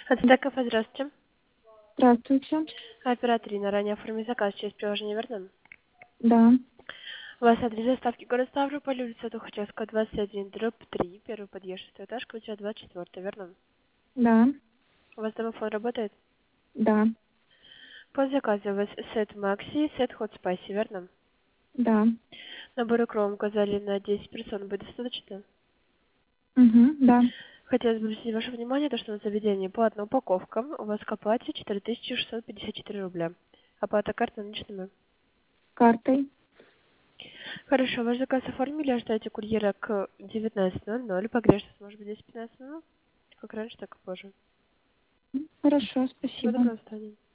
Ацтеков, здравствуйте. Здравствуйте. Оператор Инна, ранее оформили заказ через приложение, верно? Да, У вас адрес доставки город Ставрополь, улица Тухачевская, 21/3, первый подъезд, 6 этаж, квартира 24, верно? да, У вас домофон работает? да, По заказу у вас сет Макси, сет Hot Spicy, верно? да. Набор икру указали на 10 персон, будет достаточно? Да. Хотелось бы обратить ваше внимание, то, что на заведении платная упаковка, у вас к оплате 4654 рубля. Оплата картой наличными. Картой. Хорошо, ваш заказ оформили, ожидайте курьера к 19:00. Погрешность может быть 10-15 минут. Как раньше, так и позже. Хорошо, Всего спасибо. доброго, до свидания.